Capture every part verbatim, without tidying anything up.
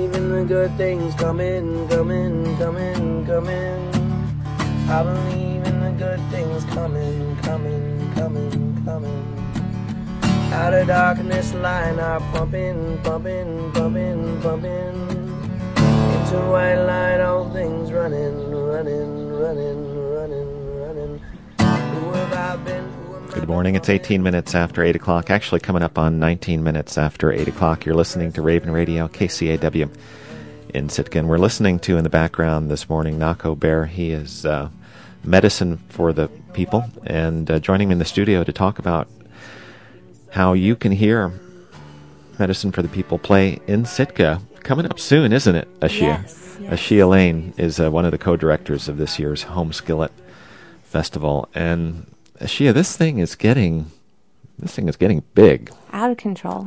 believe in the good things coming, coming, coming, coming. I believe in the good things coming, coming, coming, coming. Out of darkness, light are pumping, pumping, pumping, pumping. Into white light, all things running, running, running, running, running. Who have I been? Good morning. It's eighteen minutes after eight o'clock. Actually coming up on nineteen minutes after eight o'clock. You're listening to Raven Radio, K C A W in Sitka. And we're listening to, in the background this morning, Nahko Bear. He is uh, medicine for the people. And uh, joining me in the studio to talk about how you can hear Medicine for the People play in Sitka. Coming up soon, isn't it, Ashia? Yes. yes. Ashia Lane is uh, one of the co-directors of this year's Home Skillet Festival. And Ashia, this thing is getting, this thing is getting big. Out of control.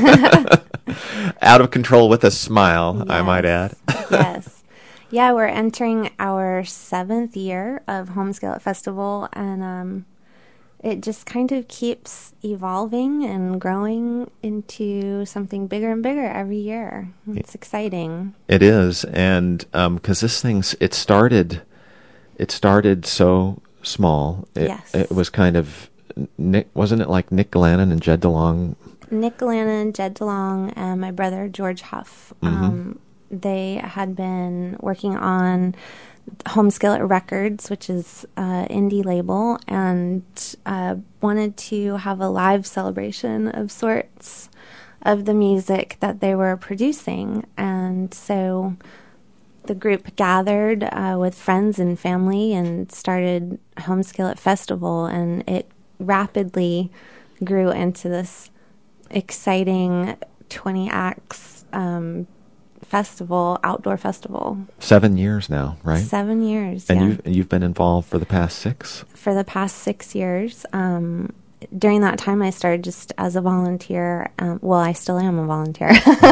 Out of control with a smile, yes. I might add. Yes. Yeah, we're entering our seventh year of Home Skillet Festival, and um, it just kind of keeps evolving and growing into something bigger and bigger every year. It's exciting. It is, and because um, this thing's, it started, it started so small. It, yes. It was kind of, Nick, wasn't it like Nick Glannon and Jed DeLong? Nick Glannon, Jed DeLong, and my brother George Huff. Mm-hmm. Um, they had been working on Home Skillet Records, which is an indie label, and uh, wanted to have a live celebration of sorts of the music that they were producing. And so the group gathered uh, with friends and family and started Home Skillet Festival, and it rapidly grew into this exciting twenty acts um, festival, outdoor festival. Seven years now, right? Seven years, and yeah. you've, you've been involved for the past six? For the past six years. Um, during that time, I started just as a volunteer. Um, well, I still am a volunteer,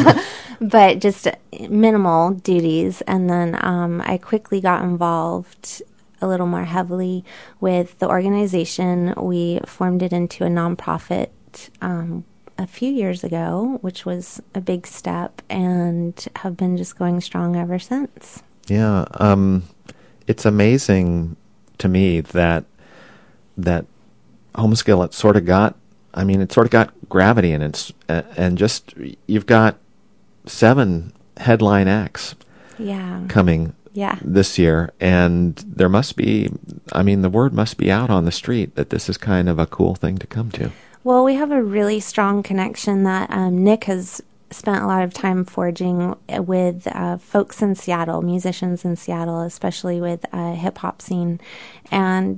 but just minimal duties. And then um, I quickly got involved a little more heavily with the organization. We formed it into a nonprofit um, a few years ago, which was a big step, and have been just going strong ever since. Yeah, um, it's amazing to me that that Home Skillet sort of got, I mean, it sort of got gravity in it, uh, and just, you've got seven headline acts Yeah. coming Yeah. this year, and there must be, I mean, the word must be out on the street that this is kind of a cool thing to come to. Well, we have a really strong connection that um, Nick has spent a lot of time forging with uh, folks in Seattle, musicians in Seattle, especially with uh, hip-hop scene. And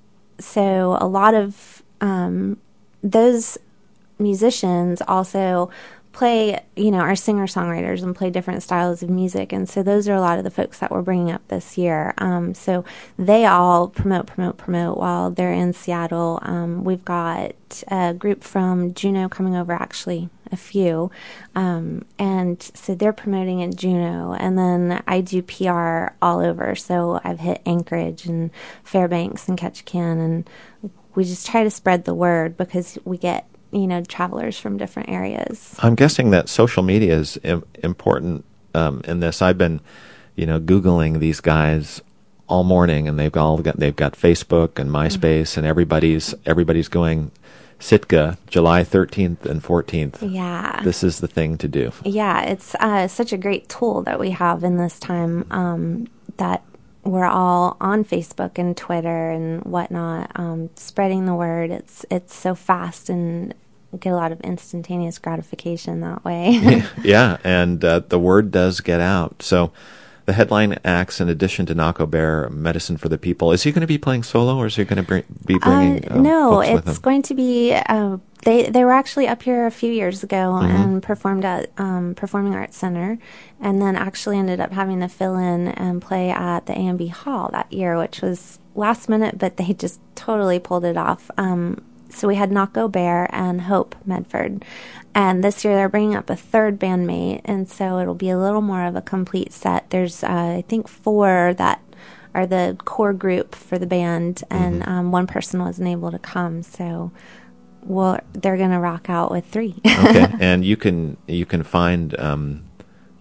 so a lot of um, those musicians also play, you know, are singer-songwriters and play different styles of music. And so those are a lot of the folks that we're bringing up this year. Um, so they all promote, promote, promote while they're in Seattle. Um, we've got a group from Juneau coming over, actually, a few. Um, and so they're promoting in Juneau. And then I do P R all over. So I've hit Anchorage and Fairbanks and Ketchikan. And we just try to spread the word because we get, you know, travelers from different areas. I'm guessing that social media is im- important um, in this. I've been, you know, Googling these guys all morning, and they've all got they've got Facebook and MySpace, mm-hmm. and everybody's everybody's going Sitka, July thirteenth and fourteenth. Yeah, this is the thing to do. Yeah, it's uh, such a great tool that we have in this time um, that we're all on Facebook and Twitter and whatnot, um, spreading the word. It's it's so fast, and get a lot of instantaneous gratification that way. yeah, yeah, and uh, the word does get out. So the headline acts, in addition to Nahko Bear, Medicine for the People, is he going to be playing solo, or is he going to bring, be bringing uh, um, no, folks with him? It's going to be... Uh, They they were actually up here a few years ago mm-hmm. and performed at um, Performing Arts Center, and then actually ended up having to fill in and play at the A and B Hall that year, which was last minute, but they just totally pulled it off. Um, so we had Nahko Bear and Hope Medford, and this year they're bringing up a third bandmate, and so it'll be a little more of a complete set. There's uh, I think four that are the core group for the band, and mm-hmm. um, one person wasn't able to come, so. Well, they're going to rock out with three. Okay, and you can you can find um,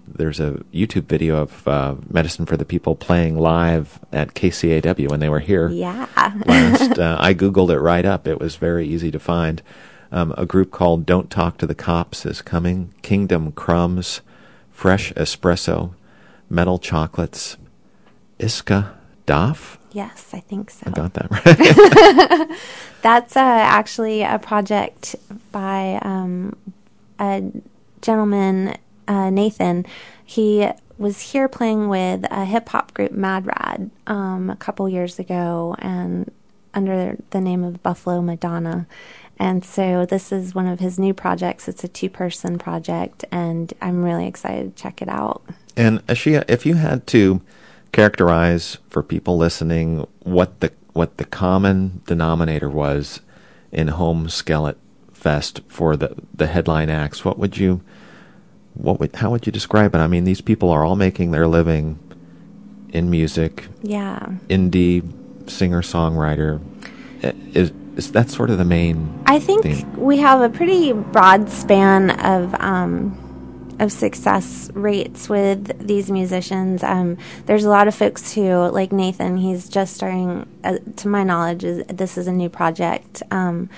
there's a YouTube video of uh, Medicine for the People playing live at K C A W when they were here. Yeah. last, uh, I Googled it right up. It was very easy to find. Um, a group called Don't Talk to the Cops is coming. Kingdom Crumbs, Fresh Espresso, Metal Chocolates, Iska Doff. Yes, I think so. I got that right. That's uh, actually a project by um, a gentleman, uh, Nathan. He was here playing with a hip-hop group, Mad Rad, um, a couple years ago, and under the name of Buffalo Madonna. And so this is one of his new projects. It's a two-person project, and I'm really excited to check it out. And Ashia, if you had to characterize for people listening what the what the common denominator was in Home Skillet Fest for the the headline acts, what would you what would how would you describe it? I mean, these people are all making their living in music. Yeah. Indie singer-songwriter. Is is that sort of the main I think theme? We have a pretty broad span of um of success rates with these musicians. Um, there's a lot of folks who, like Nathan, he's just starting, uh, to my knowledge, is, this is a new project. Um,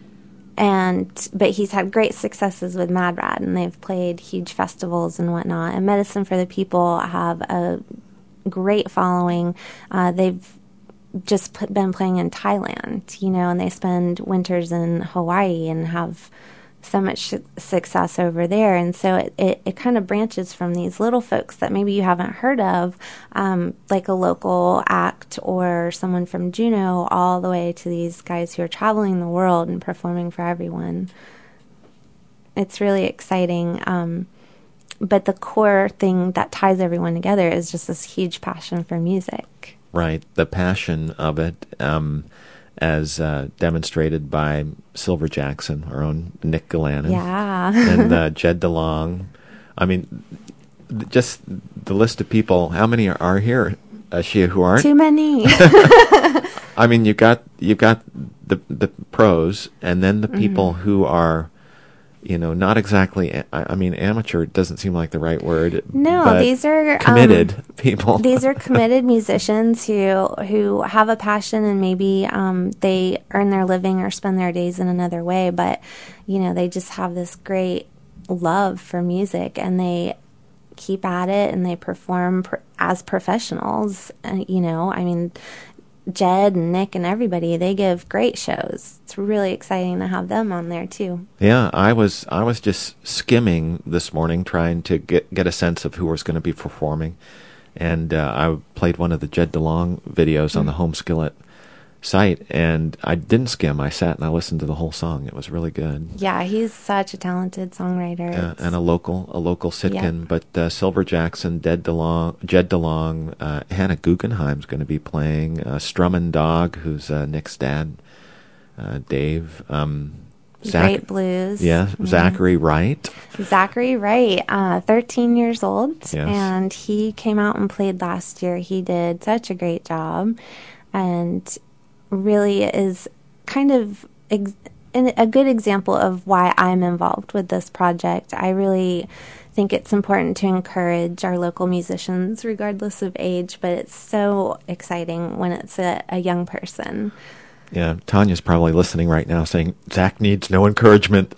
and but he's had great successes with Mad Rad, and they've played huge festivals and whatnot. And Medicine for the People have a great following. Uh, they've just put, been playing in Thailand, you know, and they spend winters in Hawaii and have so much success over there. And so it, it, it kind of branches from these little folks that maybe you haven't heard of, um, like a local act or someone from Juneau, all the way to these guys who are traveling the world and performing for everyone. It's really exciting. Um, but the core thing that ties everyone together is just this huge passion for music. Right. The passion of it. Um, as uh, demonstrated by Silver Jackson, our own Nick Galanin, yeah, and uh, Jed DeLong. I mean, th- just the list of people. How many are, are here, Ashia, who aren't? Too many. I mean, you got you got the the pros, and then the people mm-hmm. who are, you know, not exactly. I, I mean, amateur doesn't seem like the right word. No, but these are committed um, people. These are committed musicians who who have a passion, and maybe um, they earn their living or spend their days in another way. But you know, they just have this great love for music, and they keep at it, and they perform pr- as professionals. And you know, I mean, Jed and Nick and everybody, they give great shows. It's really exciting to have them on there too. Yeah, I was I was just skimming this morning trying to get get a sense of who was going to be performing, and uh, I played one of the Jed DeLong videos mm-hmm. on the Home Skillet site, and I didn't skim. I sat and I listened to the whole song. It was really good. Yeah, he's such a talented songwriter. Uh, and a local a local Sitkin. Yep. But uh, Silver Jackson, Jed DeLong, Jed DeLong, uh, Hannah Guggenheim's going to be playing. Uh, Strummin' Dog, who's uh, Nick's dad, uh, Dave. Um, Zach- Great blues. Yeah, mm-hmm. Zachary Wright. Zachary Wright, uh, thirteen years old, yes. and he came out and played last year. He did such a great job, and really is kind of ex- a good example of why I'm involved with this project. I really think it's important to encourage our local musicians regardless of age, but it's so exciting when it's a, a young person. Yeah, Tanya's probably listening right now saying, Zach needs no encouragement.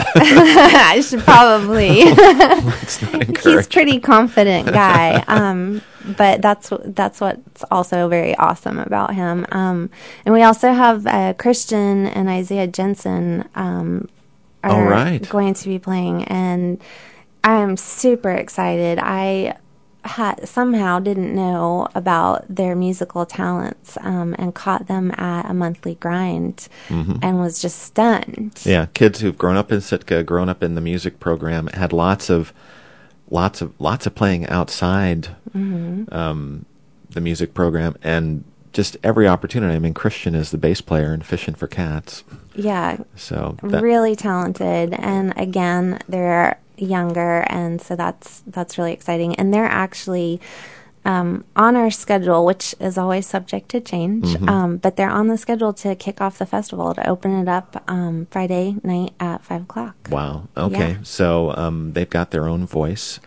I should probably. Let's not encourage. He's a pretty confident guy, um, but that's that's what's also very awesome about him. Um, and we also have uh, Christian and Isaiah Jensen um, are All right. going to be playing, and I'm super excited. I had, somehow didn't know about their musical talents um, and caught them at a monthly grind mm-hmm. and was just stunned. Yeah, kids who've grown up in Sitka, grown up in the music program, had lots of lots of lots of playing outside mm-hmm. um, the music program, and just every opportunity. I mean, Christian is the bass player in Fishing for Cats. Yeah, so that- really talented, and again, they're younger, and so that's that's really exciting. And they're actually um, on our schedule, which is always subject to change, mm-hmm. um, but they're on the schedule to kick off the festival, to open it up um, Friday night at five o'clock. Wow. Okay. Yeah. So um, they've got their own voice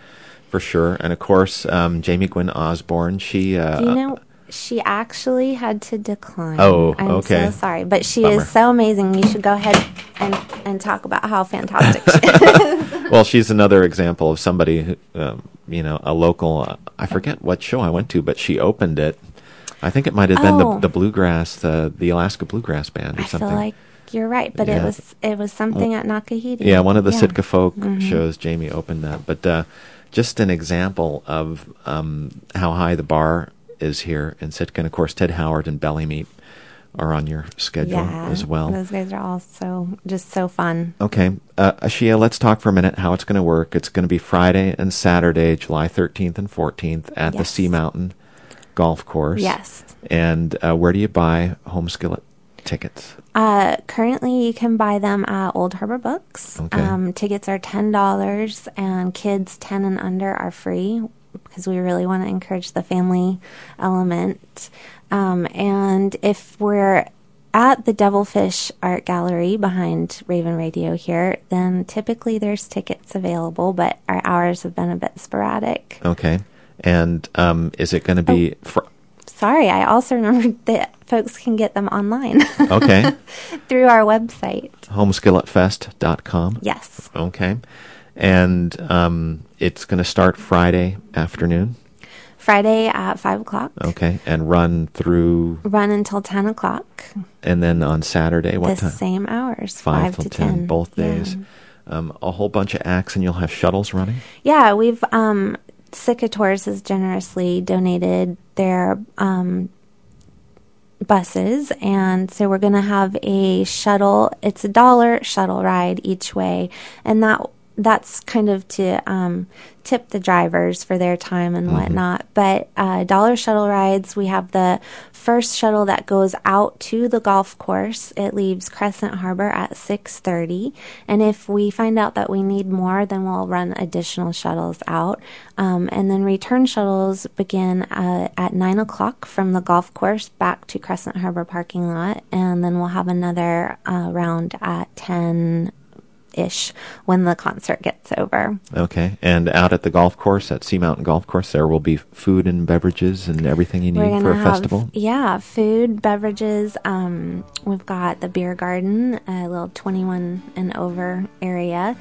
for sure. And of course, um, Jamie Gwynn Osborne. She, uh, you know, she actually had to decline. Oh, I'm okay. so sorry, but she Bummer. is so amazing. You should go ahead and and talk about how fantastic she is. Well, she's another example of somebody who, um, you know, a local. Uh, I forget what show I went to, but she opened it. I think it might have been Oh. the, the bluegrass, the the Alaska Bluegrass Band or I something. feel like you're right, but Yeah. it was it was something at Nakahiti. Yeah, one of the Yeah. Sitka folk Mhm. shows, Jamie opened that. But uh, just an example of um, how high the bar is here in Sitka. And of course, Ted Howard and Belly Meat are on your schedule Yeah, as well. those guys are all so just so fun. Okay. Uh, Ashia, let's talk for a minute how it's going to work. It's going to be Friday and Saturday, July thirteenth and fourteenth at the Yes. Sea Mountain Golf Course. Yes. And uh, where do you buy Home Skillet tickets? Uh, currently, you can buy them at Old Harbor Books. Okay. Um, tickets are ten dollars, and kids ten and under are free because we really want to encourage the family element. Um, and if we're at the Devilfish Art Gallery behind Raven Radio here, then typically there's tickets available, but our hours have been a bit sporadic. Okay. And um, is it going to be... Oh. Fr- Sorry, I also remembered that folks can get them online. Okay. Through our website. home skillet fest dot com. Yes. Okay. And um, it's going to start Friday afternoon. Friday at five o'clock. Okay. And run through... Run until ten o'clock. And then on Saturday, what the time? same hours, Five five, till to ten, ten. both Yeah. days. Um, a whole bunch of acts, and you'll have shuttles running? Yeah, we've... Um, Sitka Tours has generously donated their um, buses, and so we're going to have a shuttle. It's a dollar shuttle ride each way, and that that's kind of to um, tip the drivers for their time and whatnot. But uh, dollar shuttle rides, we have the first shuttle that goes out to the golf course. It leaves Crescent Harbor at six thirty, and if we find out that we need more, then we'll run additional shuttles out. Um, and then return shuttles begin uh, at nine o'clock from the golf course back to Crescent Harbor parking lot, and then we'll have another uh, round at ten ish when the concert gets over. Okay. And out at the golf course, at Sea Mountain Golf Course, there will be food and beverages and everything you We're need gonna for a have, festival? Yeah, food, beverages. Um, we've got the beer garden, a little twenty-one and over area.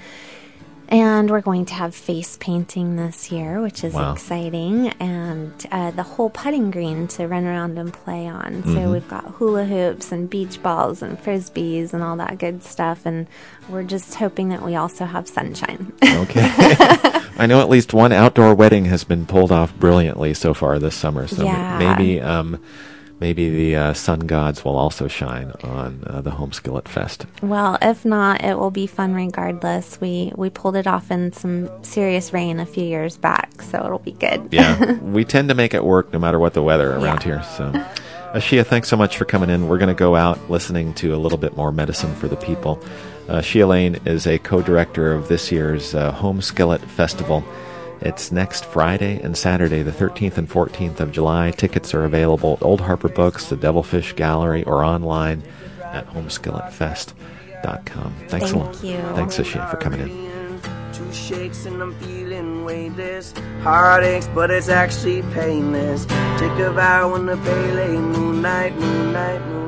And we're going to have face painting this year, which is Wow. exciting, and uh, the whole putting green to run around and play on. So Mhm. we've got hula hoops and beach balls and frisbees and all that good stuff, and we're just hoping that we also have sunshine. Okay. I know at least one outdoor wedding has been pulled off brilliantly so far this summer, so m- Yeah. maybe um, maybe the uh, sun gods will also shine on uh, the Home Skillet Fest. Well, if not, it will be fun regardless. We we pulled it off in some serious rain a few years back, so it'll be good. Yeah, we tend to make it work no matter what the weather around Yeah. here. So, Ashia, thanks so much for coming in. We're going to go out listening to a little bit more medicine for the people. Uh, Shia Lane is a co-director of this year's uh, Home Skillet Festival. It's next Friday and Saturday, the thirteenth and fourteenth of July. Tickets are available at Old Harbor Books, the Devilfish Gallery, or online at home skillet fest dot com. Thanks Thank a lot. you. Thanks, Ashia, for coming in. Two shakes and I'm feeling weightless. Heartaches, but it's actually painless. Take a vow on the pale moonlight, moonlight, moonlight.